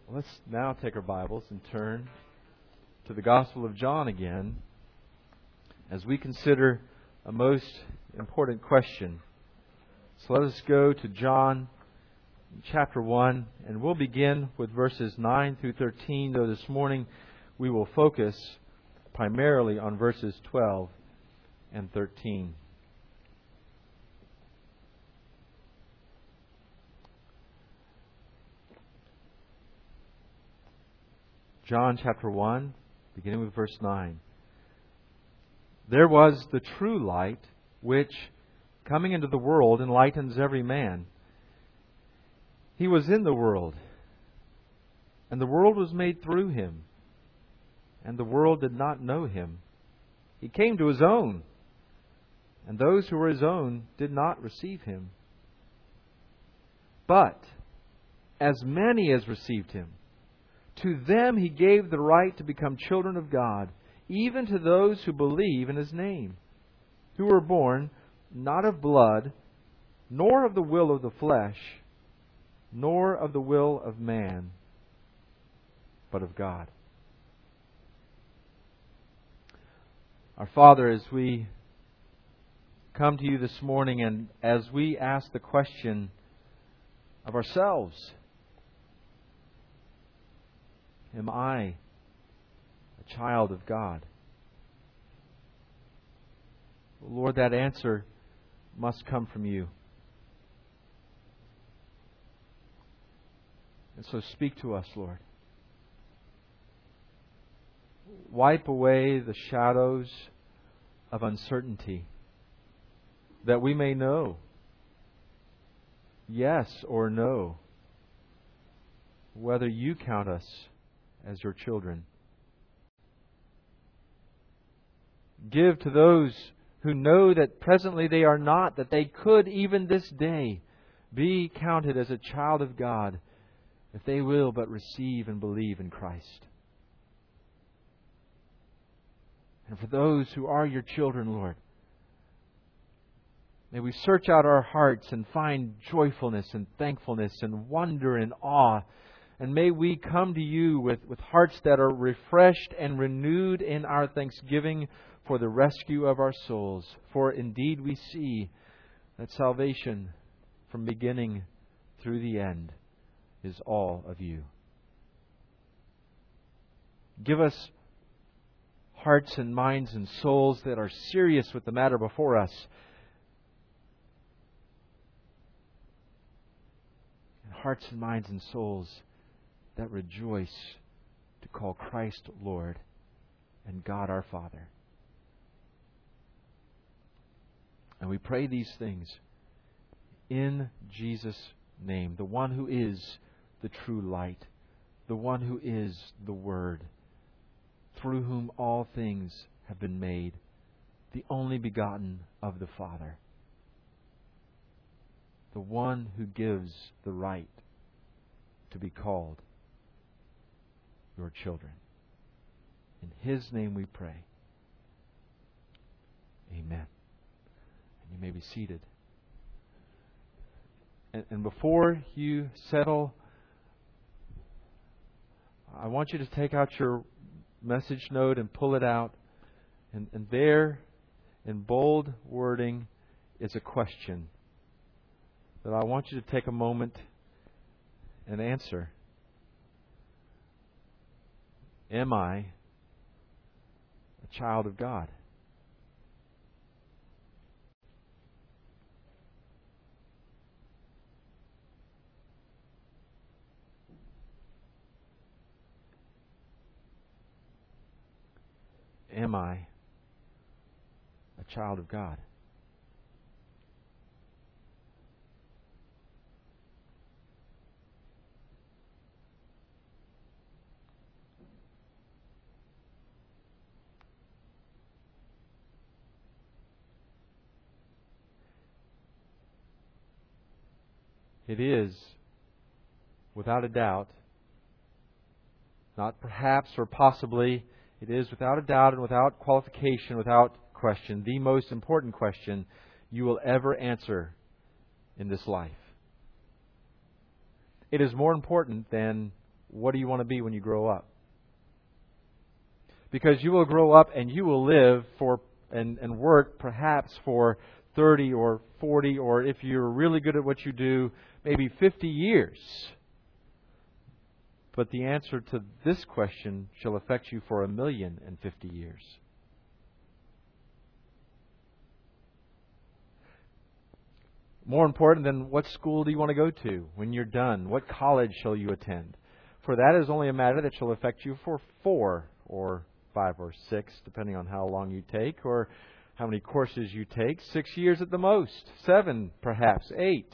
Let's now take our Bibles and turn to the Gospel of John again as we consider a most important question. So let us go to John chapter 1, and we'll begin with verses 9 through 13, though this morning we will focus primarily on verses 12 and 13. John chapter 1, beginning with verse 9. There was the true light, which, coming into the world, enlightens every man. He was in the world, and the world was made through Him, and the world did not know Him. He came to His own, and those who were His own did not receive Him. But as many as received Him, to them He gave the right to become children of God, even to those who believe in His name, who were born not of blood, nor of the will of the flesh, nor of the will of man, but of God. Our Father, as we come to You this morning and as we ask the question of ourselves, am I a child of God? Lord, that answer must come from You. And so speak to us, Lord. Wipe away the shadows of uncertainty, that we may know, yes or no, whether You count us as Your children. Give to those who know that presently they are not, that they could even this day be counted as a child of God if they will but receive and believe in Christ. And for those who are Your children, Lord, may we search out our hearts and find joyfulness and thankfulness and wonder and awe. And may we come to You with hearts that are refreshed and renewed in our thanksgiving for the rescue of our souls. For indeed we see that salvation from beginning through the end is all of You. Give us hearts and minds and souls that are serious with the matter before us, and hearts and minds and souls that rejoice to call Christ Lord and God our Father. And we pray these things in Jesus' name, the one who is the true light, the one who is the Word, through whom all things have been made, the only begotten of the Father, the one who gives the right to be called Your children. In His name we pray. Amen. And you may be seated. And before you settle, I want you to take out your message note and pull it out. And there, in bold wording, is a question that I want you to take a moment and answer. Am I a child of God? Am I a child of God? It is, without a doubt, not perhaps or possibly, it is without a doubt and without qualification, without question, the most important question you will ever answer in this life. It is more important than what do you want to be when you grow up? Because you will grow up and you will live for and work perhaps for 30 or 40, or if you're really good at what you do, maybe 50 years. But the answer to this question shall affect you for 1,050 years. More important than what school do you want to go to when you're done? What college shall you attend? For that is only a matter that shall affect you for 4 or 5 or 6, depending on how long you take or how many courses you take. 6 years at the most. 7, perhaps. 8.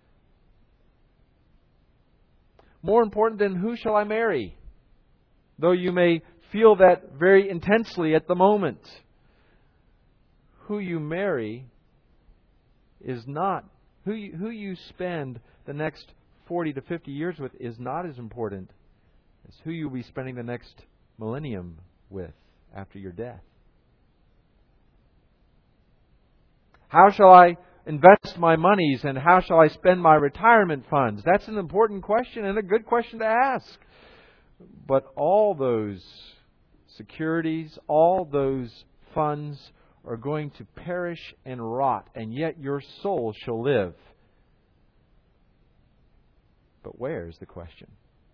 More important than who shall I marry? Though you may feel that very intensely at the moment. Who you marry is not... Who you spend the next 40 to 50 years with is not as important as who you'll be spending the next millennium with after your death. How shall I invest my monies and how shall I spend my retirement funds? That's an important question and a good question to ask. But all those securities, all those funds are going to perish and rot, and yet your soul shall live. But where is the question?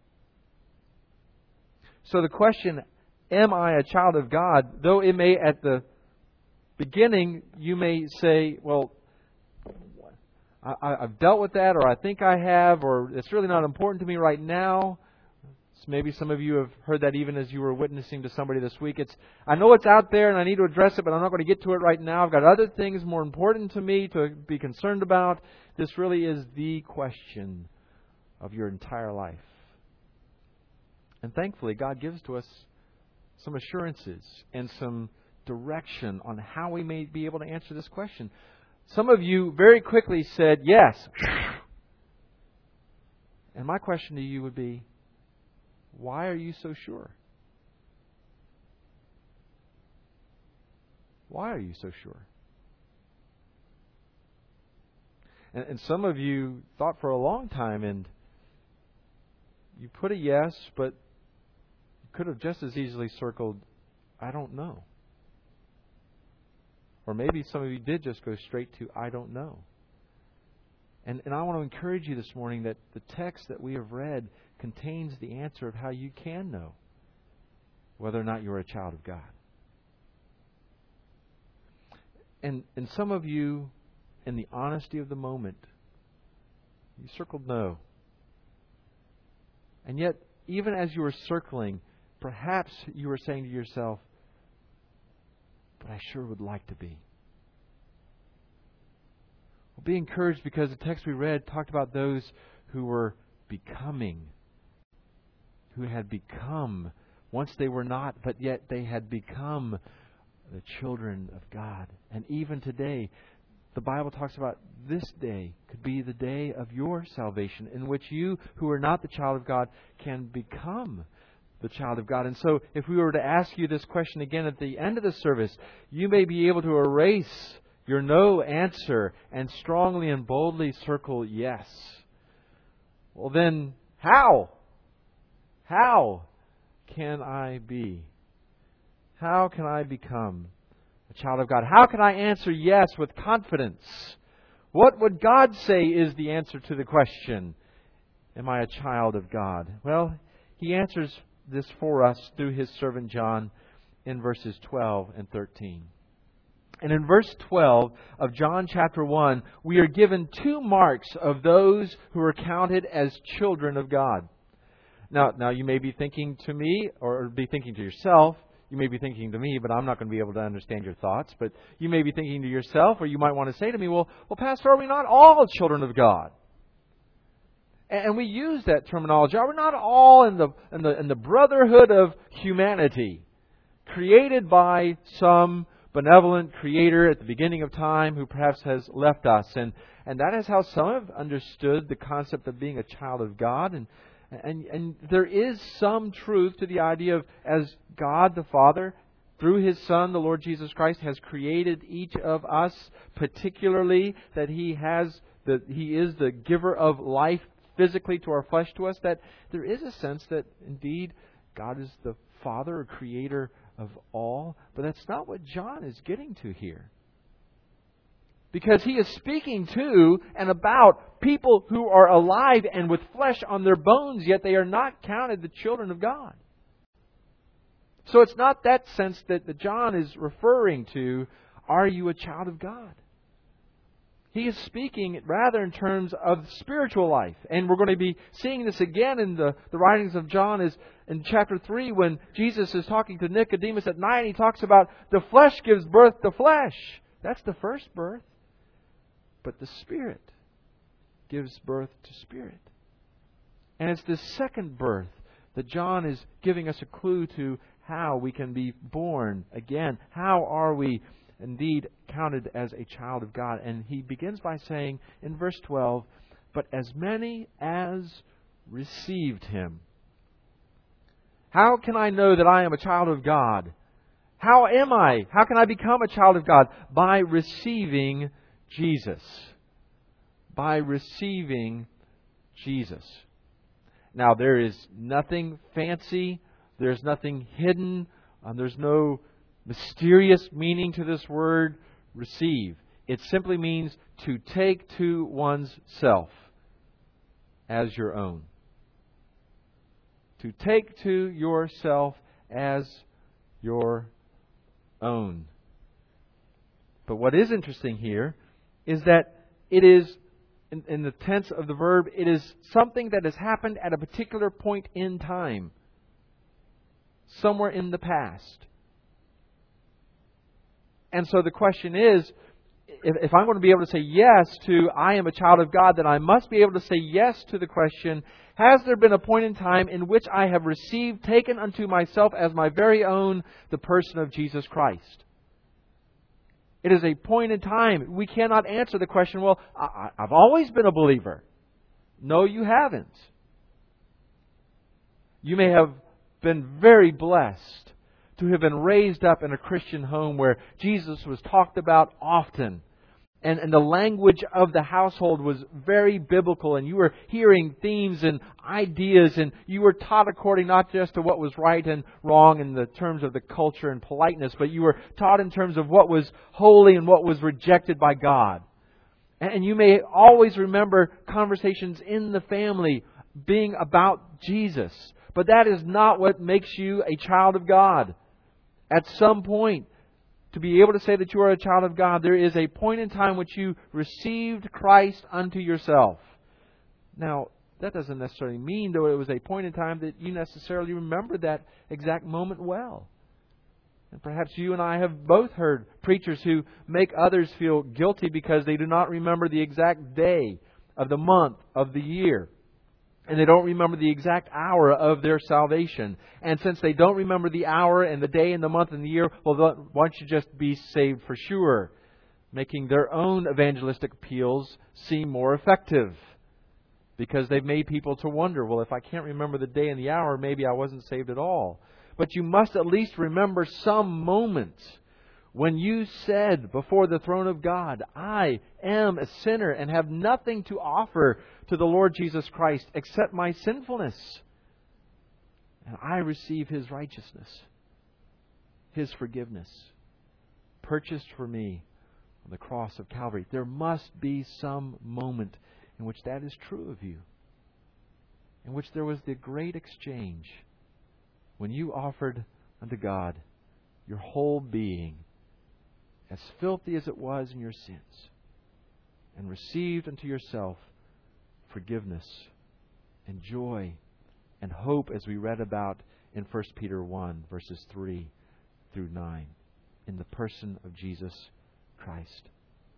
So the question, am I a child of God? Though it may at the beginning, you may say, well, I've dealt with that, or I think I have, or it's really not important to me right now. Maybe some of you have heard that even as you were witnessing to somebody this week. I know it's out there and I need to address it, but I'm not going to get to it right now. I've got other things more important to me to be concerned about. This really is the question of your entire life. And thankfully, God gives to us some assurances and some direction on how we may be able to answer this question. Some of you very quickly said yes. And my question to you would be, why are you so sure? Why are you so sure? And some of you thought for a long time, and you put a yes, but you could have just as easily circled, I don't know. Or maybe some of you did just go straight to, I don't know. And I want to encourage you this morning that the text that we have read contains the answer of how you can know whether or not you're a child of God. And some of you, in the honesty of the moment, you circled no. And yet, even as you were circling, perhaps you were saying to yourself, but I sure would like to be. Well, be encouraged, because the text we read talked about those who were becoming, who had become. Once they were not, but yet they had become the children of God. And even today, the Bible talks about this day could be the day of your salvation, in which you who are not the child of God can become the child of God. And so if we were to ask you this question again at the end of the service, you may be able to erase your no answer and strongly and boldly circle yes. Well then, how? How can I be? How can I become a child of God? How can I answer yes with confidence? What would God say is the answer to the question, am I a child of God? Well, He answers this for us through His servant John in verses 12 and 13. And in verse 12 of John chapter 1, we are given 2 marks of those who are counted as children of God. Now you may be thinking to me, or be thinking to yourself. You may be thinking to me, but I'm not going to be able to understand your thoughts. But you may be thinking to yourself, or you might want to say to me, well, Pastor, are we not all children of God? And we use that terminology. Are we not all in the brotherhood of humanity, created by some benevolent Creator at the beginning of time who perhaps has left us? And that is how some have understood the concept of being a child of God. And there is some truth to the idea of, as God the Father, through His Son, the Lord Jesus Christ, has created each of us, particularly that He is the giver of life physically to our flesh to us, that there is a sense that indeed God is the Father or Creator of all. But that's not what John is getting to here. Because he is speaking to and about people who are alive and with flesh on their bones, yet they are not counted the children of God. So it's not that sense that John is referring to, are you a child of God? He is speaking rather in terms of spiritual life. And we're going to be seeing this again in the writings of John, is in chapter 3 when Jesus is talking to Nicodemus at night. And he talks about the flesh gives birth to flesh. That's the first birth. But the Spirit gives birth to spirit. And it's this second birth that John is giving us a clue to how we can be born again. How are we indeed counted as a child of God? And he begins by saying in verse 12, but as many as received Him. How can I know that I am a child of God? How am I? How can I become a child of God? By receiving Jesus. By receiving Jesus. Now, there is nothing fancy. There's nothing hidden. There's no mysterious meaning to this word, receive. It simply means to take to one's self as your own. To take to yourself as your own. But what is interesting here is that it is, in the tense of the verb, it is something that has happened at a particular point in time. Somewhere in the past. And so the question is, if I'm going to be able to say yes to I am a child of God, then I must be able to say yes to the question, has there been a point in time in which I have received, taken unto myself as my very own, the person of Jesus Christ? It is a point in time. We cannot answer the question, well, I've always been a believer. No, you haven't. You may have been very blessed to have been raised up in a Christian home where Jesus was talked about often. And the language of the household was very biblical. And you were hearing themes and ideas. And you were taught according not just to what was right and wrong in the terms of the culture and politeness, but you were taught in terms of what was holy and what was rejected by God. And you may always remember conversations in the family being about Jesus. But that is not what makes you a child of God. At some point, to be able to say that you are a child of God, there is a point in time which you received Christ unto yourself. Now, that doesn't necessarily mean, though, it was a point in time that you necessarily remember that exact moment well. And perhaps you and I have both heard preachers who make others feel guilty because they do not remember the exact day of the month of the year. And they don't remember the exact hour of their salvation. And since they don't remember the hour and the day and the month and the year, well, why don't you just be saved for sure? Making their own evangelistic appeals seem more effective. Because they've made people to wonder, well, if I can't remember the day and the hour, maybe I wasn't saved at all. But you must at least remember some moment when you said before the throne of God, I am a sinner and have nothing to offer to the Lord Jesus Christ except my sinfulness. And I receive His righteousness, His forgiveness, purchased for me on the cross of Calvary. There must be some moment in which that is true of you. In which there was the great exchange when you offered unto God your whole being, as filthy as it was in your sins, and received unto yourself forgiveness and joy and hope, as we read about in 1 Peter 1, verses 3 through 9, in the person of Jesus Christ.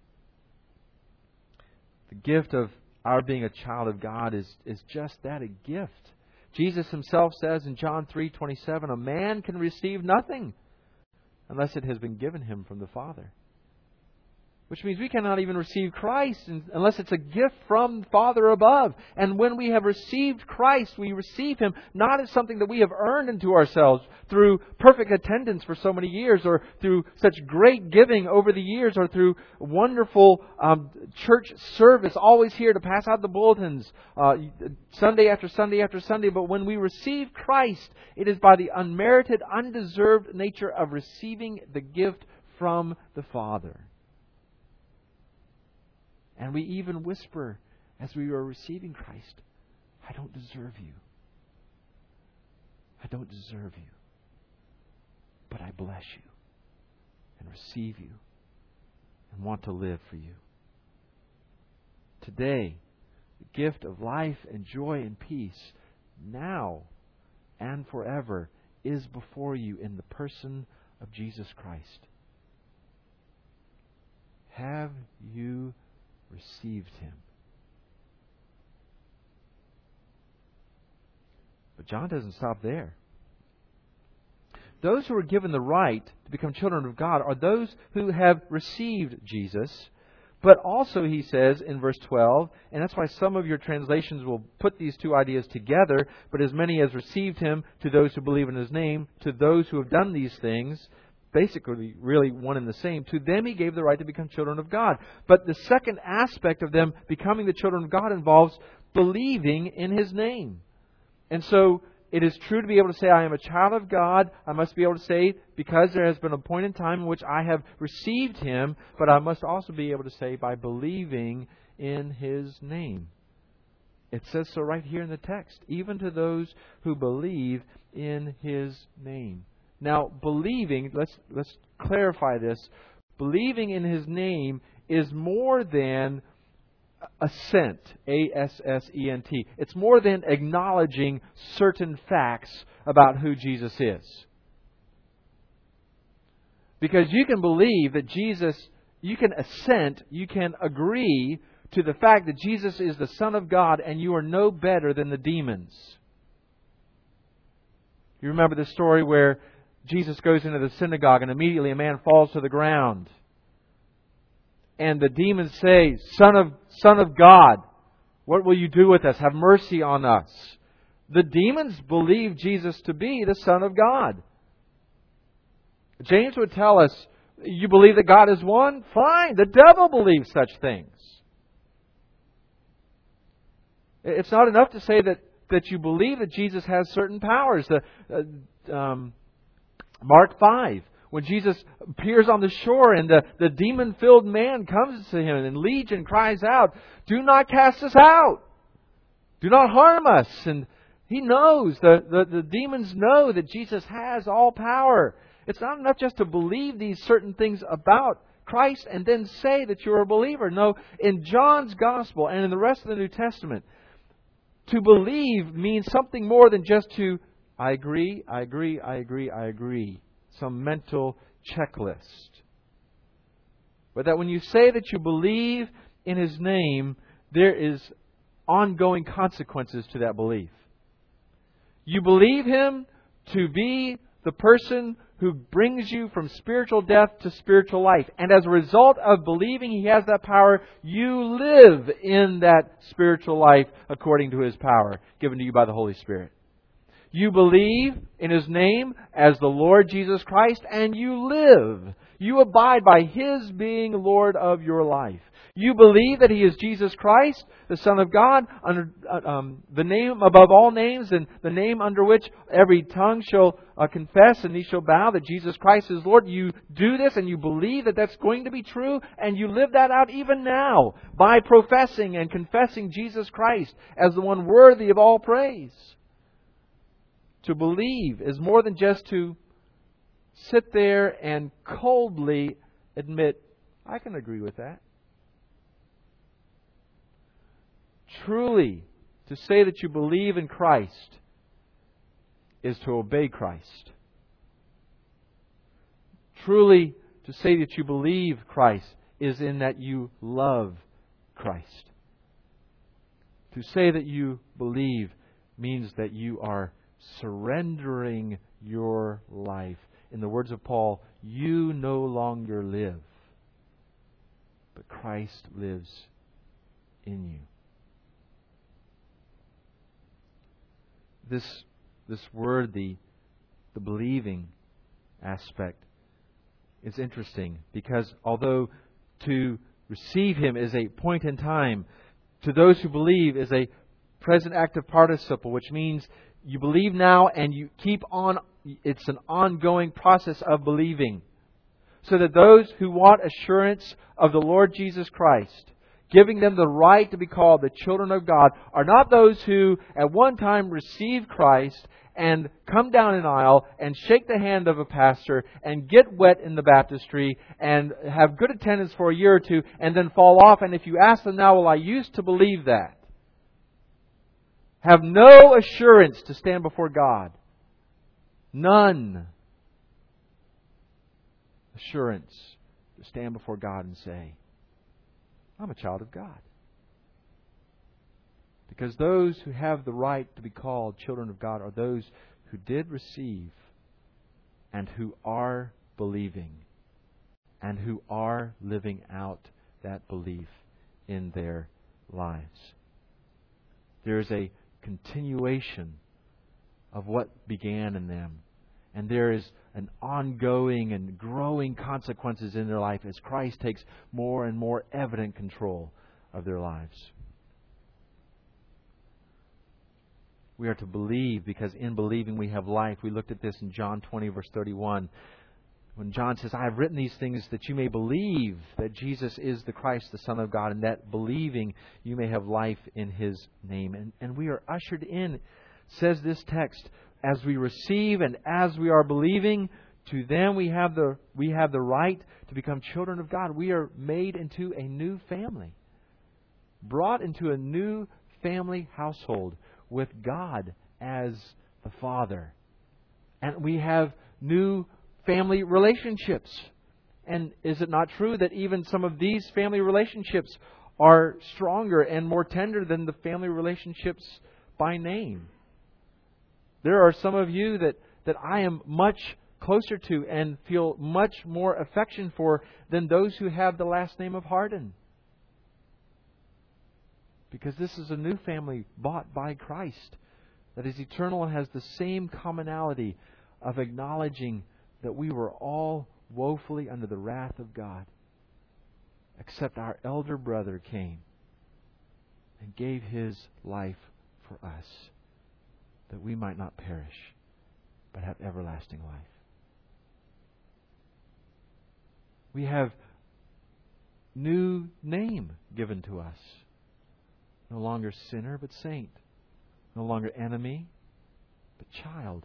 The gift of our being a child of God is just that, a gift. Jesus Himself says in John 3:27, a man can receive nothing unless it has been given him from the Father. Which means we cannot even receive Christ unless it's a gift from Father above. And when we have received Christ, we receive Him not as something that we have earned into ourselves through perfect attendance for so many years, or through such great giving over the years, or through wonderful church service, always here to pass out the bulletins Sunday after Sunday after Sunday. But when we receive Christ, it is by the unmerited, undeserved nature of receiving the gift from the Father. And we even whisper as we are receiving Christ, I don't deserve you. I don't deserve you. But I bless you and receive you and want to live for you. Today, the gift of life and joy and peace, now and forever, is before you in the person of Jesus Christ. Have you received Him? But John doesn't stop there. Those who are given the right to become children of God are those who have received Jesus. But also, he says in verse 12, and that's why some of your translations will put these two ideas together, but as many as received Him, to those who believe in His name, to those who have done these things, basically really one and the same, to them He gave the right to become children of God. But the second aspect of them becoming the children of God involves believing in His name. And so it is true to be able to say, I am a child of God. I must be able to say, because there has been a point in time in which I have received Him, but I must also be able to say, by believing in His name. It says so right here in the text, even to those who believe in His name. Now, believing, let's clarify this. Believing in His name is more than assent, A-S-S-E-N-T. It's more than acknowledging certain facts about who Jesus is. Because you can believe that Jesus, you can assent, you can agree to the fact that Jesus is the Son of God and you are no better than the demons. You remember the story where Jesus goes into the synagogue and immediately a man falls to the ground. And the demons say, Son of God, what will you do with us? Have mercy on us. The demons believe Jesus to be the Son of God. James would tell us, you believe that God is one? Fine. The devil believes such things. It's not enough to say that you believe that Jesus has certain powers. Mark 5, when Jesus appears on the shore and the demon-filled man comes to Him and Legion cries out, do not cast us out. Do not harm us. And he knows, the demons know that Jesus has all power. It's not enough just to believe these certain things about Christ and then say that you're a believer. No, in John's Gospel and in the rest of the New Testament, to believe means something more than just to I agree. Some mental checklist. But that when you say that you believe in His name, there is ongoing consequences to that belief. You believe Him to be the person who brings you from spiritual death to spiritual life. And as a result of believing He has that power, you live in that spiritual life according to His power given to you by the Holy Spirit. You believe in His name as the Lord Jesus Christ, and you live. You abide by His being Lord of your life. You believe that He is Jesus Christ, the Son of God, under the name above all names, and the name under which every tongue shall confess and knee shall bow that Jesus Christ is Lord. You do this and you believe that that's going to be true, and you live that out even now by professing and confessing Jesus Christ as the one worthy of all praise. To believe is more than just to sit there and coldly admit, I can agree with that. Truly, to say that you believe in Christ is to obey Christ. Truly, to say that you believe Christ is in that you love Christ. To say that you believe means that you are surrendering your life. In the words of Paul, you no longer live. but Christ lives in you. This word, the believing aspect, is interesting because although to receive Him is a point in time, to those who believe is a present active participle, which means you believe now and you keep on. It's an ongoing process of believing. So that those who want assurance of the Lord Jesus Christ, giving them the right to be called the children of God, are not those who at one time receive Christ and come down an aisle and shake the hand of a pastor and get wet in the baptistry and have good attendance for a year or two and then fall off. And if you ask them now, well, I used to believe that. Have no assurance to stand before God. None assurance to stand before God and say, I'm a child of God. Because those who have the right to be called children of God are those who did receive and who are believing and who are living out that belief in their lives. There is a continuation of what began in them. And there is an ongoing and growing consequences in their life as Christ takes more and more evident control of their lives. We are to believe because in believing we have life. We looked at this in John 20 verse 31. When John says, I have written these things that you may believe that Jesus is the Christ, the Son of God, and that believing you may have life in His name. And we are ushered in, says this text, as we receive and as we are believing, to them we have the right to become children of God. We are made into a new family. Brought into a new family household with God as the Father. And we have new family relationships. And is it not true that even some of these family relationships are stronger and more tender than the family relationships by name? There are some of you that I am much closer to and feel much more affection for than those who have the last name of Hardin. Because this is a new family bought by Christ that is eternal and has the same commonality of acknowledging that we were all woefully under the wrath of God, except our elder brother came and gave His life for us, that we might not perish, but have everlasting life. We have new name given to us. No longer sinner, but saint. No longer enemy, but child.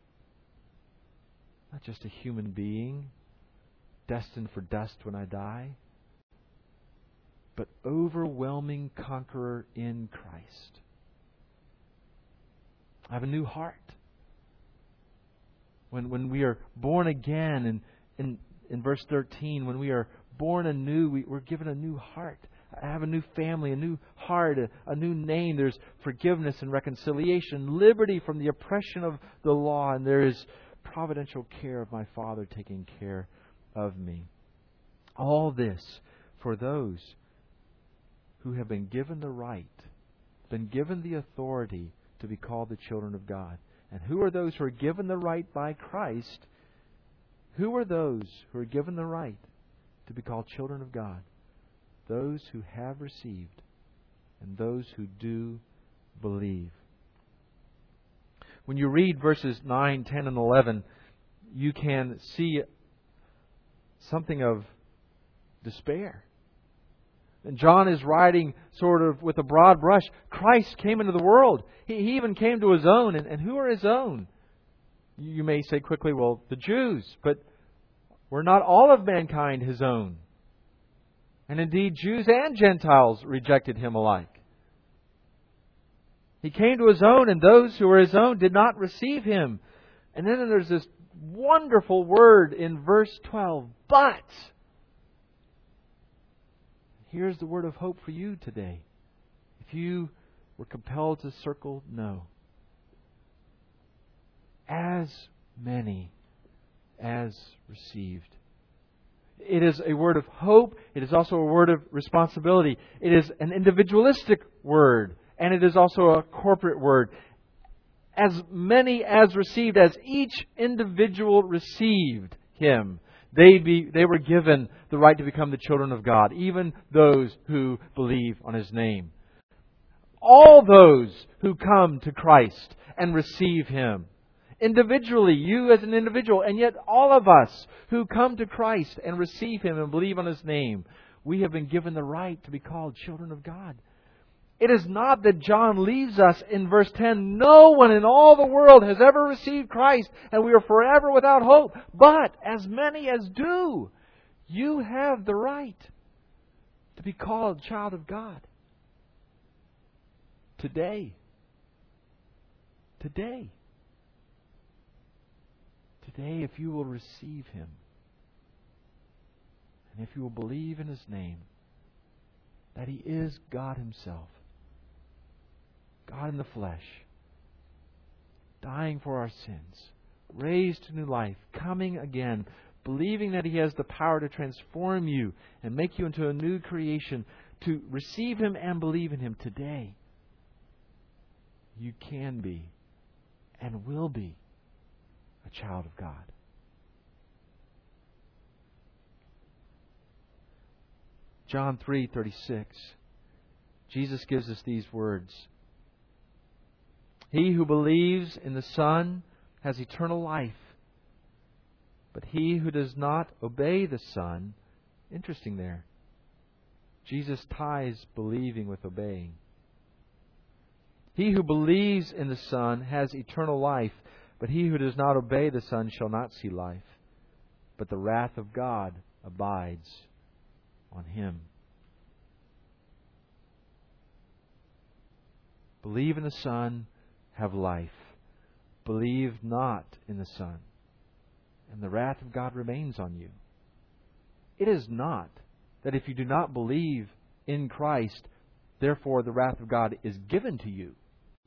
Not just a human being, destined for dust when I die, but overwhelming conqueror in Christ. I have a new heart. When we are born again, in verse 13, when we are born anew, we're given a new heart. I have a new family, a new heart, a new name. There's forgiveness and reconciliation, liberty from the oppression of the law, and there is providential care of my Father taking care of me. All this for those who have been given the right, been given the authority to be called the children of God. And who are those who are given the right by Christ? Who are those who are given the right to be called children of God? Those who have received and those who do believe. When you read verses 9, 10, and 11, you can see something of despair. And John is writing sort of with a broad brush. Christ came into the world. He even came to His own. And who are His own? You may say quickly, well, the Jews. But were not all of mankind His own? And indeed, Jews and Gentiles rejected Him alike. He came to His own, and those who were His own did not receive Him. And then there's this wonderful word in verse 12, but. Here's the word of hope for you today. If you were compelled to circle no. As many as received. It is a word of hope. It is also a word of responsibility. It is an individualistic word. And it is also a corporate word. As many as received, as each individual received Him, they were given the right to become the children of God, even those who believe on His name. All those who come to Christ and receive Him. Individually, you as an individual, and yet all of us who come to Christ and receive Him and believe on His name, we have been given the right to be called children of God. It is not that John leaves us in verse 10, no one in all the world has ever received Christ and we are forever without hope. But as many as do, you have the right to be called child of God. Today. Today, if you will receive Him, and if you will believe in His name, that He is God Himself, God in the flesh, dying for our sins, raised to new life, coming again, believing that He has the power to transform you and make you into a new creation, to receive Him and believe in Him today, you can be and will be a child of God. John 3:36. Jesus gives us these words. He who believes in the Son has eternal life, but he who does not obey the Son, interesting there, Jesus ties believing with obeying. He who believes in the Son has eternal life, but he who does not obey the Son shall not see life, but the wrath of God abides on him. Believe in the Son, have life. Believe not in the Son, and the wrath of God remains on you. It is not that if you do not believe in Christ, therefore the wrath of God is given to you.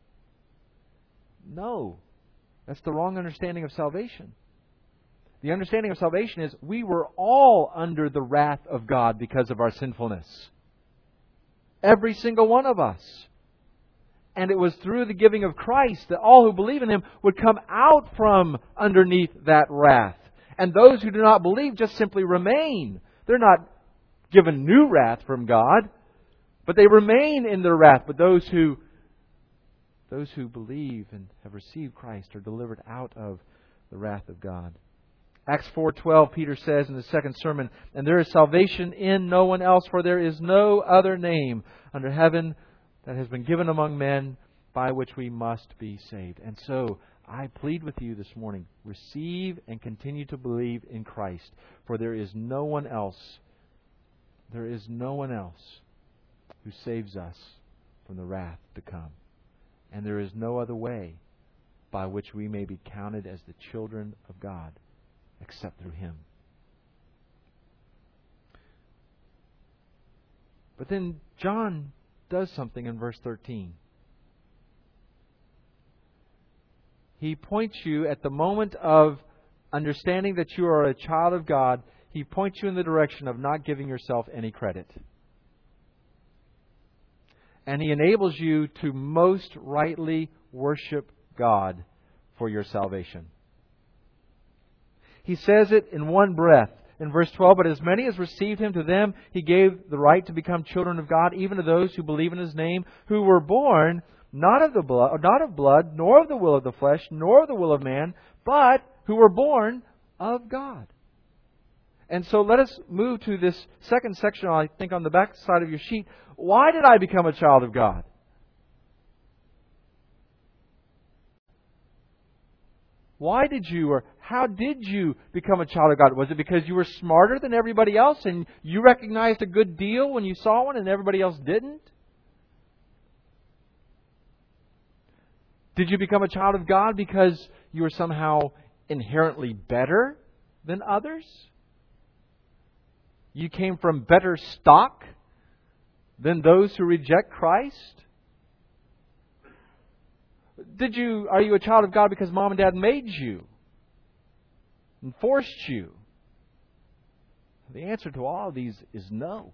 No, that's the wrong understanding of salvation. The understanding of salvation is we were all under the wrath of God because of our sinfulness. Every single one of us. And it was through the giving of Christ that all who believe in Him would come out from underneath that wrath. And those who do not believe just simply remain. They're not given new wrath from God, but they remain in their wrath. But those who believe and have received Christ are delivered out of the wrath of God. Acts 4:12, Peter says in the second sermon, "And there is salvation in no one else, for there is no other name under heaven that has been given among men by which we must be saved." And so, I plead with you this morning, receive and continue to believe in Christ, for there is no one else who saves us from the wrath to come. And there is no other way by which we may be counted as the children of God except through Him. But then John does something in verse 13. He points you at the moment of understanding that you are a child of God. He points you in the direction of not giving yourself any credit. And He enables you to most rightly worship God for your salvation. He says it in one breath. In verse 12, "But as many as received Him, to them He gave the right to become children of God, even to those who believe in His name, who were born not of blood, nor of the will of the flesh, nor of the will of man, but who were born of God." And so let us move to this second section, I think on the back side of your sheet. Why did I become a child of God? Why did you, or how did you become a child of God? Was it because you were smarter than everybody else and you recognized a good deal when you saw one and everybody else didn't? Did you become a child of God because you were somehow inherently better than others? You came from better stock than those who reject Christ? Are you a child of God because Mom and Dad made you and forced you? The answer to all of these is no.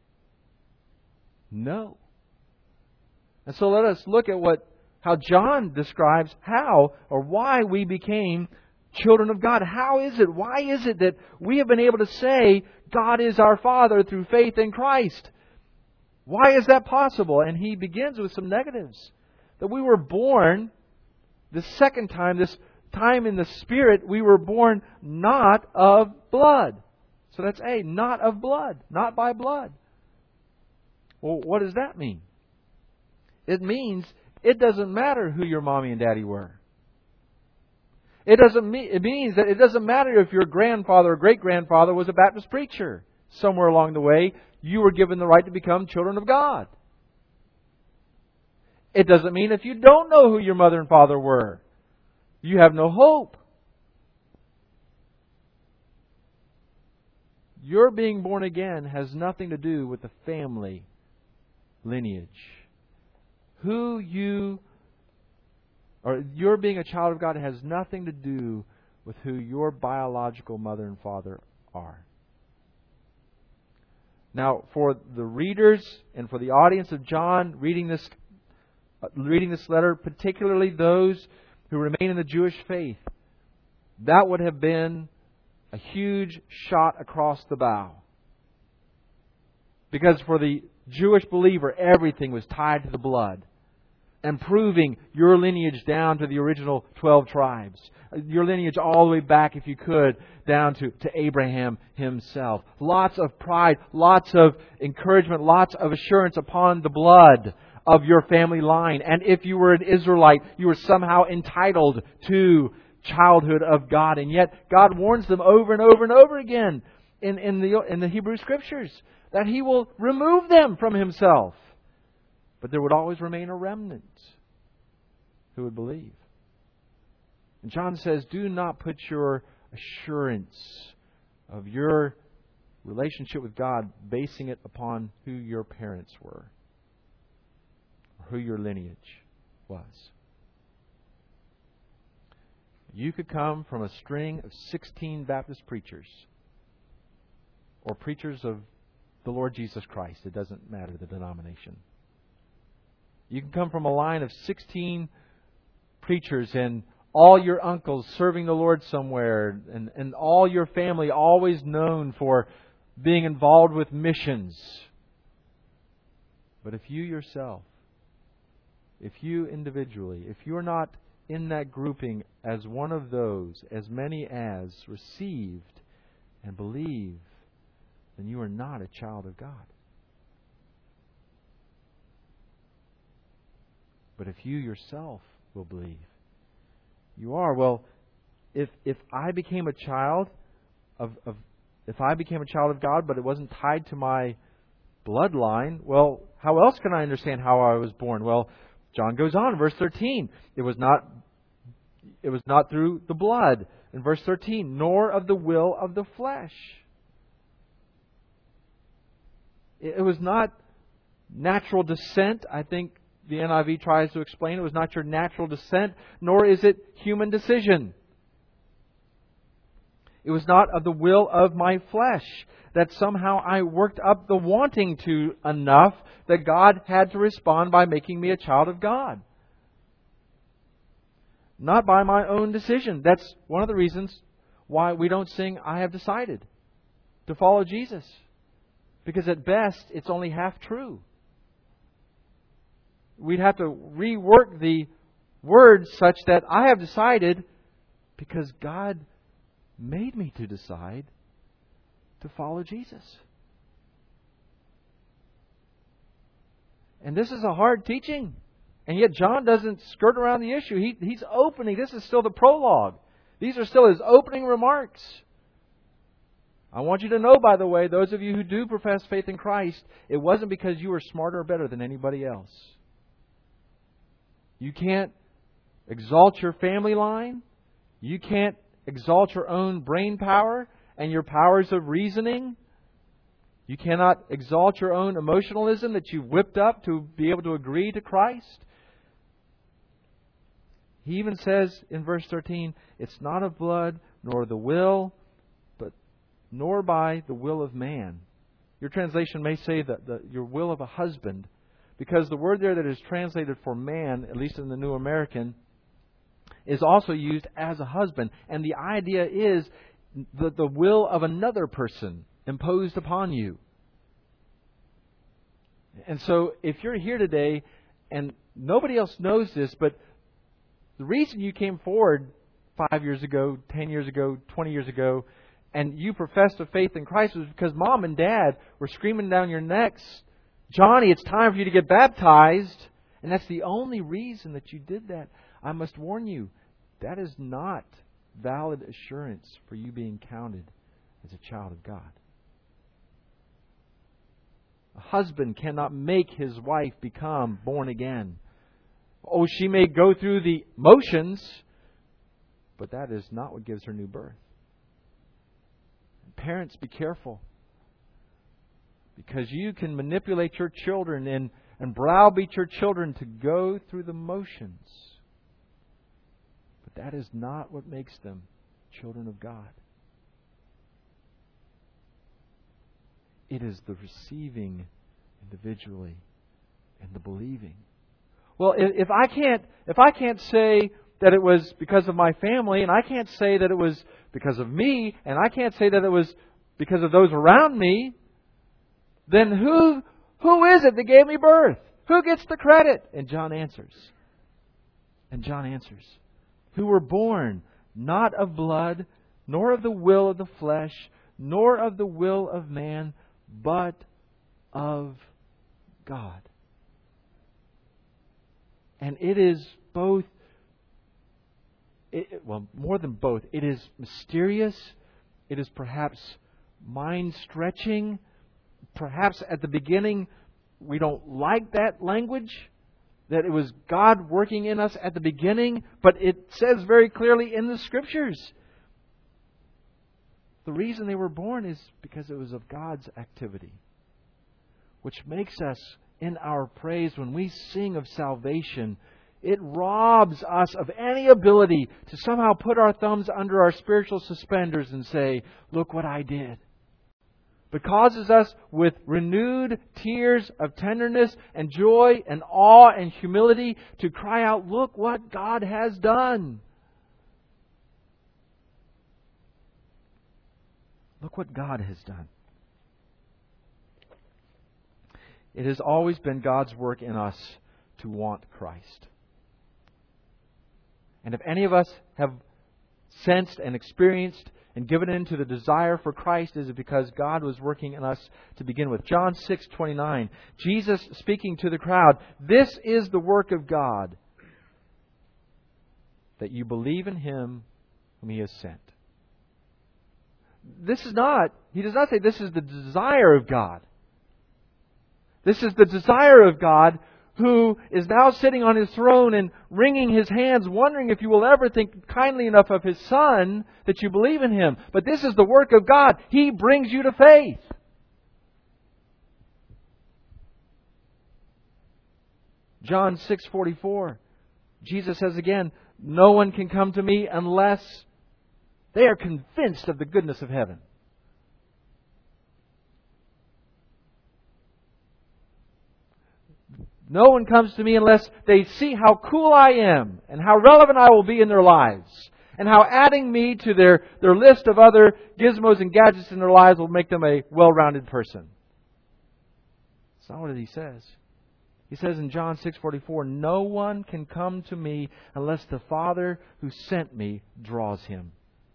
No. And so let us look at how John describes how or why we became children of God. How is it? Why is it that we have been able to say God is our Father through faith in Christ? Why is that possible? And he begins with some negatives. That we were born the second time, this time in the Spirit, we were born not of blood. So that's A, not of blood, not by blood. Well, what does that mean? It means it doesn't matter who your mommy and daddy were. It means that it doesn't matter if your grandfather or great-grandfather was a Baptist preacher. Somewhere along the way, you were given the right to become children of God. It doesn't mean if you don't know who your mother and father were, you have no hope. Your being born again has nothing to do with the family lineage. Your being a child of God has nothing to do with who your biological mother and father are. Now, for the readers and for the audience of John reading this letter, particularly those who remain in the Jewish faith, that would have been a huge shot across the bow. Because for the Jewish believer, everything was tied to the blood. And proving your lineage down to the original 12 tribes. Your lineage all the way back, if you could, down to Abraham himself. Lots of pride, lots of encouragement, lots of assurance upon the blood of your family line. And if you were an Israelite, you were somehow entitled to childhood of God. And yet God warns them over and over and over again in the Hebrew Scriptures that He will remove them from Himself. But there would always remain a remnant who would believe. And John says, do not put your assurance of your relationship with God basing it upon who your parents were or who your lineage was. You could come from a string of 16 Baptist preachers or preachers of the Lord Jesus Christ. It doesn't matter the denomination. You can come from a line of 16 preachers and all your uncles serving the Lord somewhere and all your family always known for being involved with missions. But if you yourself, if you individually, if you're not in that grouping as one of those, as many as received and believe, then you are not a child of God. But if you yourself will believe, you are. Well, if I became a child of God, but it wasn't tied to my bloodline, well, how else can I understand how I was born? Well, John goes on, verse 13. It was not through the blood. In verse 13, nor of the will of the flesh. It was not natural descent. I think the NIV tries to explain it was not your natural descent, nor is it human decision. It was not of the will of my flesh that somehow I worked up the wanting to enough that God had to respond by making me a child of God. Not by my own decision. That's one of the reasons why we don't sing, I have decided to follow Jesus. Because at best, it's only half true. We'd have to rework the words such that I have decided because God made me to decide to follow Jesus. And this is a hard teaching. And yet John doesn't skirt around the issue. He's opening. This is still the prologue. These are still his opening remarks. I want you to know, by the way, those of you who do profess faith in Christ, it wasn't because you were smarter or better than anybody else. You can't exalt your family line. You can't exalt your own brain power and your powers of reasoning. You cannot exalt your own emotionalism that you've whipped up to be able to agree to Christ. He even says in verse 13, it's not of blood nor the will, but nor by the will of man. Your translation may say that your will of a husband, because the word there that is translated for man, at least in the New American, is also used as a husband. And the idea is the will of another person imposed upon you. And so if you're here today and nobody else knows this, but the reason you came forward 5 years ago, 10 years ago, 20 years ago, and you professed a faith in Christ was because Mom and Dad were screaming down your necks, Johnny, it's time for you to get baptized. And that's the only reason that you did that. I must warn you, that is not valid assurance for you being counted as a child of God. A husband cannot make his wife become born again. Oh, she may go through the motions, but that is not what gives her new birth. Parents, be careful. Because you can manipulate your children and browbeat your children to go through the motions. But that is not what makes them children of God. It is the receiving individually and the believing. Well, if I can't say that it was because of my family, and I can't say that it was because of me, and I can't say that it was because of those around me, then who is it that gave me birth? Who gets the credit? And John answers. Who were born not of blood, nor of the will of the flesh, nor of the will of man, but of God. And it is both, more than both, it is mysterious, it is perhaps mind-stretching. Perhaps at the beginning we don't like that language, that it was God working in us at the beginning, but it says very clearly in the Scriptures. The reason they were born is because it was of God's activity, which makes us, in our praise, when we sing of salvation, it robs us of any ability to somehow put our thumbs under our spiritual suspenders and say, look what I did. But causes us with renewed tears of tenderness and joy and awe and humility to cry out, look what God has done. Look what God has done. It has always been God's work in us to want Christ. And if any of us have sensed and experienced and given in to the desire for Christ, is it because God was working in us to begin with. John 6:29, Jesus speaking to the crowd, this is the work of God, that you believe in Him whom He has sent. He does not say this is the desire of God. This is the desire of God, who is now sitting on His throne and wringing His hands, wondering if you will ever think kindly enough of His Son that you believe in Him. But this is the work of God. He brings you to faith. John 6:44, Jesus says again, no one can come to me unless they are convinced of the goodness of heaven. No one comes to me unless they see how cool I am and how relevant I will be in their lives, and how adding me to their list of other gizmos and gadgets in their lives will make them a well-rounded person. That's not what He says. He says in John 6:44, no one can come to me unless the Father who sent me draws him.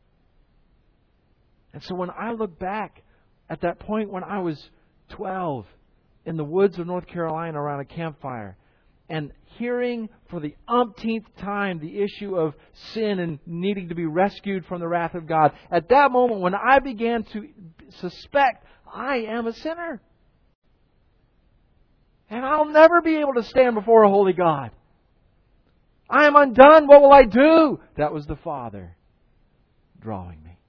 And so when I look back at that point when I was 12, in the woods of North Carolina around a campfire, and hearing for the umpteenth time the issue of sin and needing to be rescued from the wrath of God, at that moment when I began to suspect I am a sinner, and I'll never be able to stand before a holy God. I am undone. What will I do? That was the Father drawing me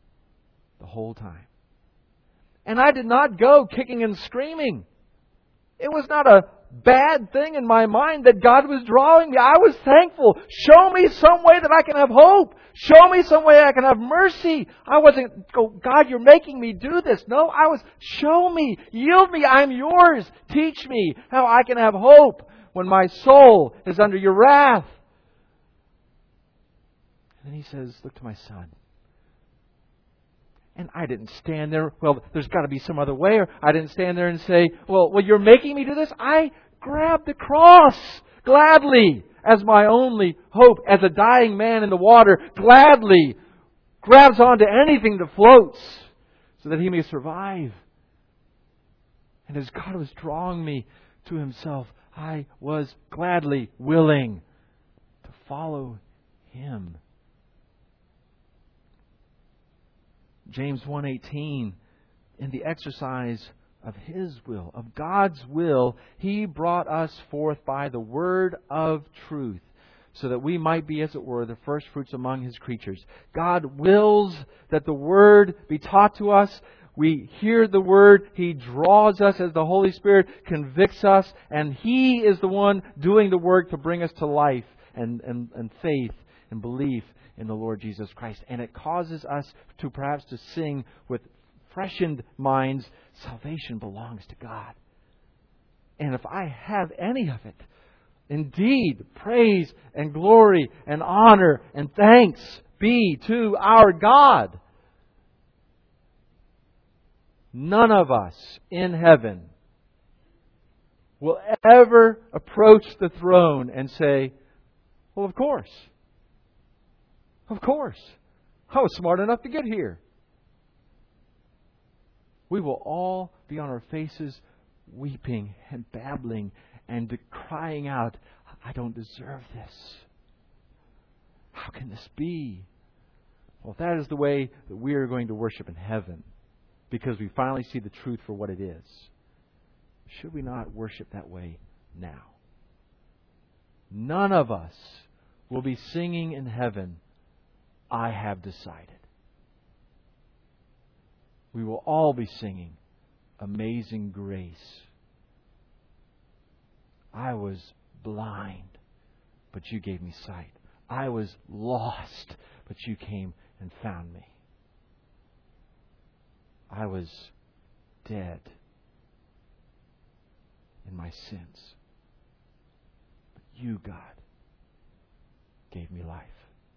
the whole time. And I did not go kicking and screaming. It was not a bad thing in my mind that God was drawing me. I was thankful. Show me some way that I can have hope. Show me some way I can have mercy. I wasn't, oh, God, you're making me do this. No, I was, show me, yield me, I'm yours. Teach me how I can have hope when my soul is under your wrath. And then He says, look to my Son. And I didn't stand there, well, there's got to be some other way. Or I didn't stand there and say, well, you're making me do this. I grabbed the cross gladly as my only hope. As a dying man in the water gladly grabs onto anything that floats so that he may survive. And as God was drawing me to Himself, I was gladly willing to follow Him. James 1:18, in the exercise of His will, of God's will, He brought us forth by the word of truth, so that we might be, as it were, the first fruits among His creatures. God wills that the Word be taught to us. We hear the Word. He draws us as the Holy Spirit convicts us, and He is the one doing the work to bring us to life and faith and belief in the Lord Jesus Christ. And it causes us to perhaps to sing with freshened minds, salvation belongs to God. And if I have any of it, indeed, praise and glory and honor and thanks be to our God. None of us in heaven will ever approach the throne and say, well, of course. Of course. I was smart enough to get here. We will all be on our faces weeping and babbling and crying out, I don't deserve this. How can this be? Well, that is the way that we are going to worship in heaven, because we finally see the truth for what it is. Should we not worship that way now? None of us will be singing in heaven, I have decided. We will all be singing Amazing Grace. I was blind, but you gave me sight. I was lost, but you came and found me. I was dead in my sins, but you, God, gave me life.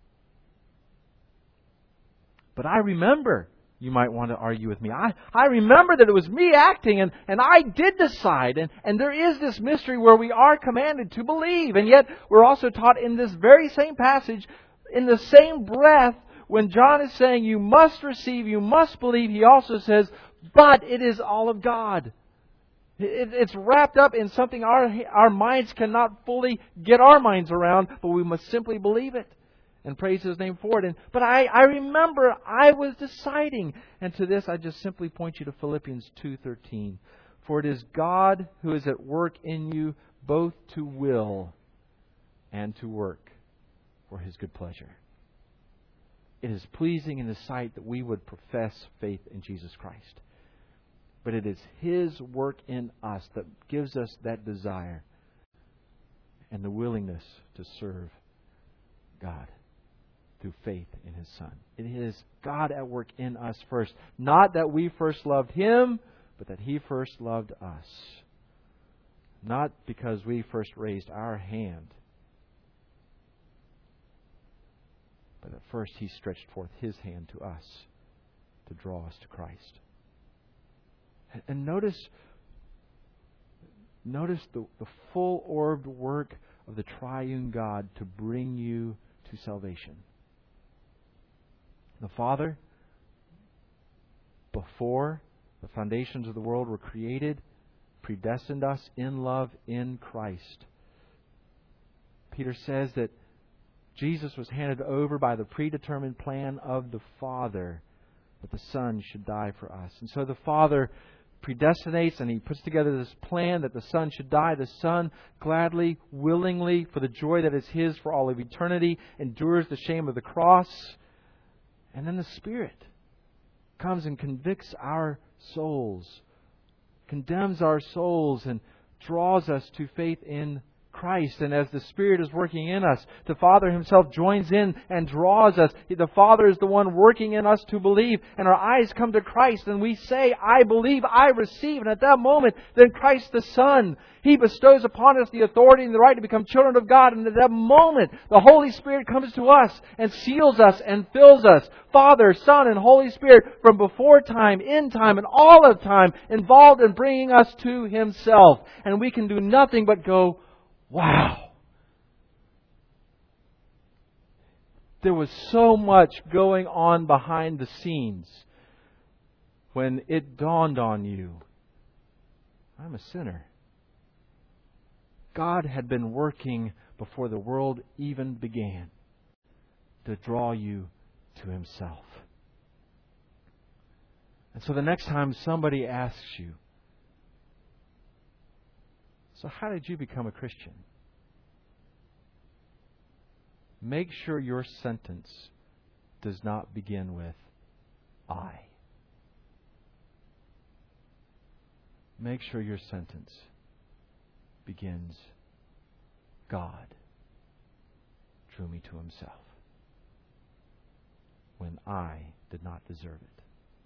But I remember, you might want to argue with me, I remember that it was me acting and I did decide. And there is this mystery where we are commanded to believe. And yet we're also taught in this very same passage, in the same breath, when John is saying you must receive, you must believe, he also says, but it is all of God. It's wrapped up in something our minds cannot fully get our minds around, but we must simply believe it and praise His name for it. But I remember I was deciding. And to this I just simply point you to Philippians 2:13. For it is God who is at work in you both to will and to work for His good pleasure. It is pleasing in His sight that we would profess faith in Jesus Christ. But it is His work in us that gives us that desire and the willingness to serve God through faith in His Son. It is God at work in us first. Not that we first loved Him, but that He first loved us. Not because we first raised our hand, but at first He stretched forth His hand to us to draw us to Christ. And notice the full-orbed work of the triune God to bring you to salvation. The Father, before the foundations of the world were created, predestined us in love in Christ. Peter says that Jesus was handed over by the predetermined plan of the Father, that the Son should die for us. And so the Father predestinates and He puts together this plan that the Son should die. The Son gladly, willingly, for the joy that is His for all of eternity, endures the shame of the cross. And then the Spirit comes and convicts our souls, condemns our souls, and draws us to faith in Christ. And as the Spirit is working in us, the Father Himself joins in and draws us. The Father is the one working in us to believe. And our eyes come to Christ and we say, I believe, I receive. And at that moment, then Christ the Son, He bestows upon us the authority and the right to become children of God. And at that moment, the Holy Spirit comes to us and seals us and fills us. Father, Son, and Holy Spirit from before time, in time, and all of time, involved in bringing us to Himself. And we can do nothing but go, wow. There was so much going on behind the scenes when it dawned on you, I'm a sinner. God had been working before the world even began to draw you to Himself. And so the next time somebody asks you, so how did you become a Christian? Make sure your sentence does not begin with I. Make sure your sentence begins, God drew me to Himself when I did not deserve it.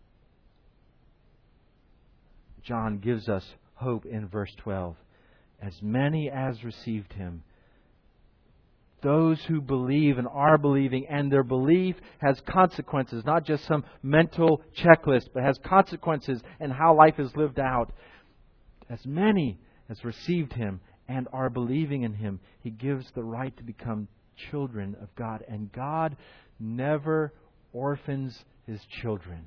John gives us hope in verse 12. As many as received Him, those who believe and are believing, and their belief has consequences, not just some mental checklist, but has consequences in how life is lived out. As many as received Him and are believing in Him, He gives the right to become children of God. And God never orphans His children.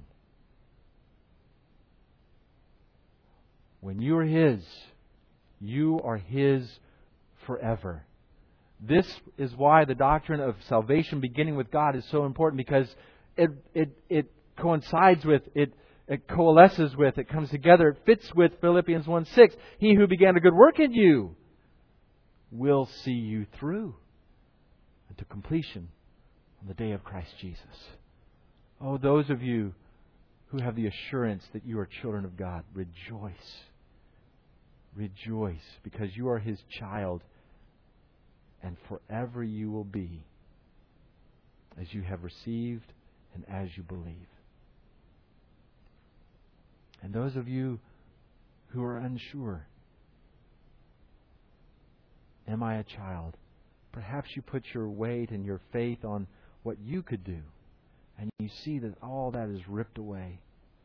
When you are His, you are His forever. This is why the doctrine of salvation beginning with God is so important, because it coincides with, it coalesces with, it comes together, it fits with Philippians 1:6. He who began a good work in you will see you through to completion on the day of Christ Jesus. Oh, those of you who have the assurance that you are children of God, rejoice. Rejoice, because you are His child, and forever you will be as you have received and as you believe. And those of you who are unsure, am I a child? Perhaps you put your weight and your faith on what you could do, and you see that all that is ripped away.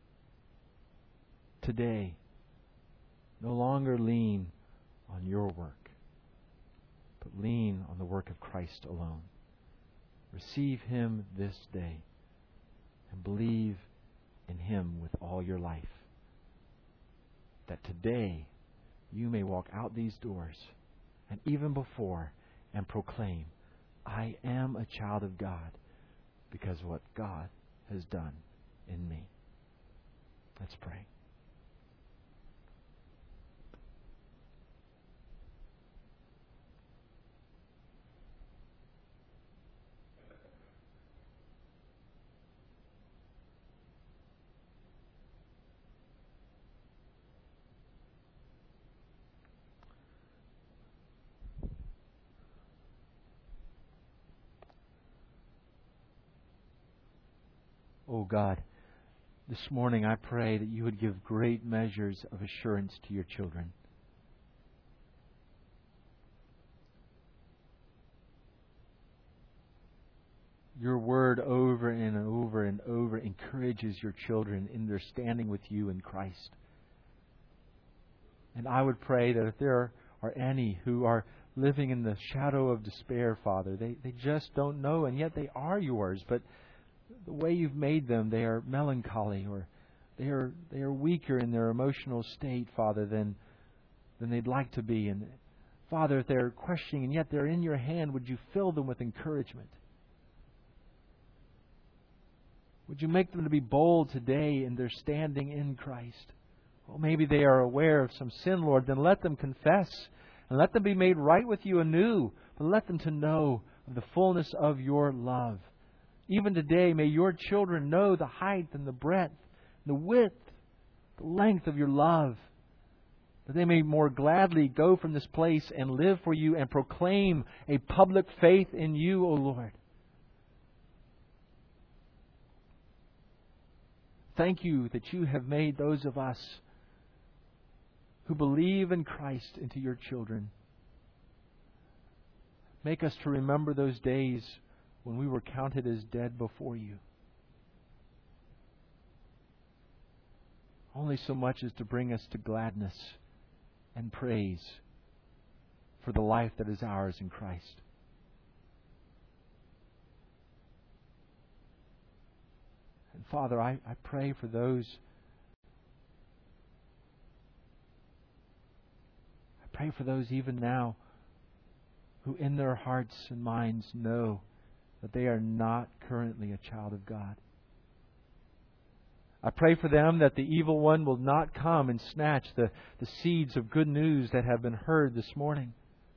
Today, no longer lean on your work, but lean on the work of Christ alone. Receive Him this day and believe in Him with all your life. That today you may walk out these doors and even before and proclaim, I am a child of God because of what God has done in me. Let's pray. Oh God, this morning I pray that you would give great measures of assurance to your children. Your word over and over and over encourages your children in their standing with you in Christ. And I would pray that if there are any who are living in the shadow of despair, Father, they just don't know, and yet they are yours, but the way you've made them, they are melancholy, or they are weaker in their emotional state, Father, than they'd like to be. And Father, if they're questioning and yet they're in your hand, would you fill them with encouragement? Would you make them to be bold today in their standing in Christ? Well, maybe they are aware of some sin, Lord, then let them confess and let them be made right with you anew, but let them to know of the fullness of your love. Even today, may your children know the height and the breadth, the width, the length of your love. that they may more gladly go from this place and live for You and proclaim a public faith in You, O Lord. Thank You that You have made those of us who believe in Christ into Your children. Make us to remember those days when we were counted as dead before You. Only so much as to bring us to gladness and praise for the life that is ours in Christ. And Father, I pray for those. I pray for those even now who in their hearts and minds know that they are not currently a child of God. I pray for them that the evil one will not come and snatch the seeds of good news that have been heard this morning.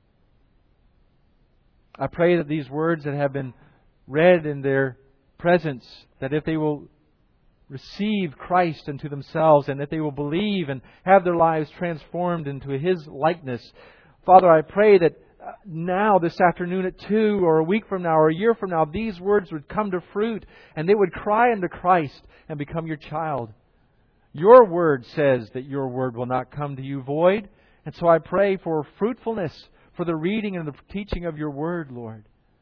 I pray that these words that have been read in their presence, that if they will receive Christ into themselves and that they will believe and have their lives transformed into His likeness, Father, I pray that now, this afternoon at 2 or a week from now or a year from now, these words would come to fruit and they would cry unto Christ and become Your child. Your Word says that Your Word will not come to You void. And so I pray for fruitfulness, for the reading and the teaching of Your Word, Lord.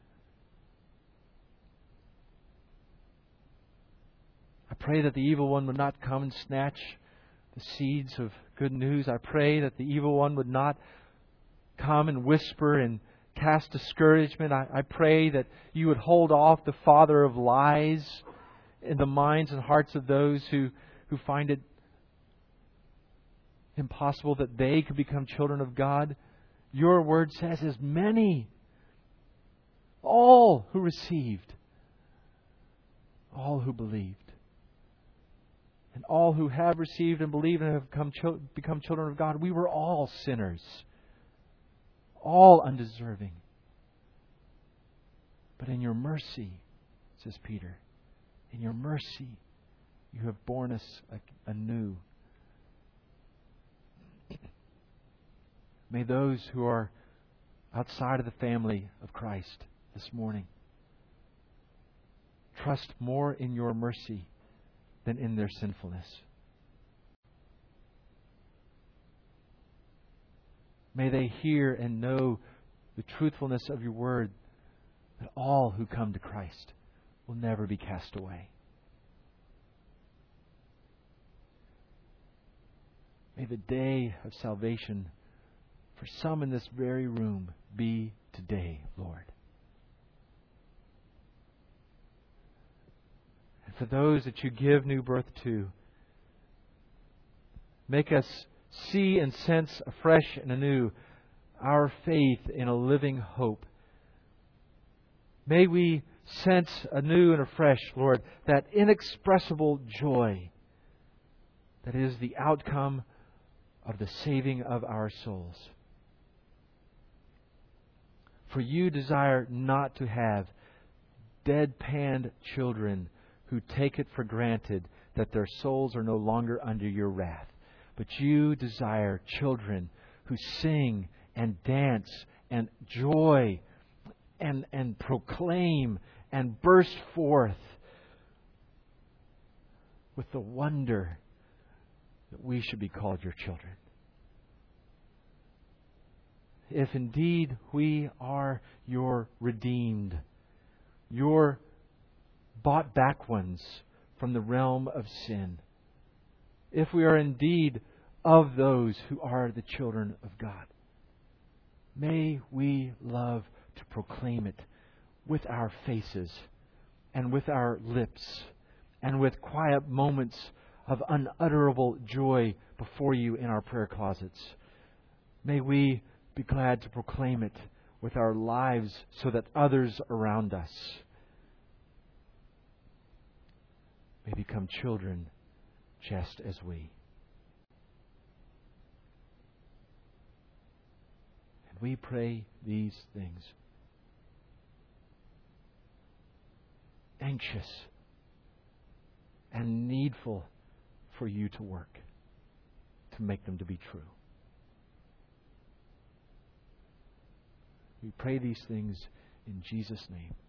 I pray that the evil one would not come and snatch the seeds of good news. I pray that the evil one would not come and whisper and cast discouragement. I pray that You would hold off the father of lies in the minds and hearts of those who find it impossible that they could become children of God. Your Word says, as many, all who received, all who believed, and all who have received and believed and have become children of God, we were all sinners. All undeserving. But in Your mercy, says Peter, in Your mercy, You have borne us anew. May those who are outside of the family of Christ this morning trust more in Your mercy than in their sinfulness. May they hear and know the truthfulness of Your Word, that all who come to Christ will never be cast away. May the day of salvation for some in this very room be today, Lord. And for those that You give new birth to, make us see and sense afresh and anew our faith in a living hope. May we sense anew and afresh, Lord, that inexpressible joy that is the outcome of the saving of our souls. For You desire not to have deadpanned children who take it for granted that their souls are no longer under Your wrath. But You desire children who sing and dance and joy and proclaim and burst forth with the wonder that we should be called Your children. If indeed we are Your redeemed, Your bought back ones from the realm of sin, if we are indeed of those who are the children of God, may we love to proclaim it with our faces and with our lips and with quiet moments of unutterable joy before You in our prayer closets. May we be glad to proclaim it with our lives so that others around us may become children just as we. And we pray these things, anxious and needful for You to work, to make them to be true. We pray these things in Jesus' name.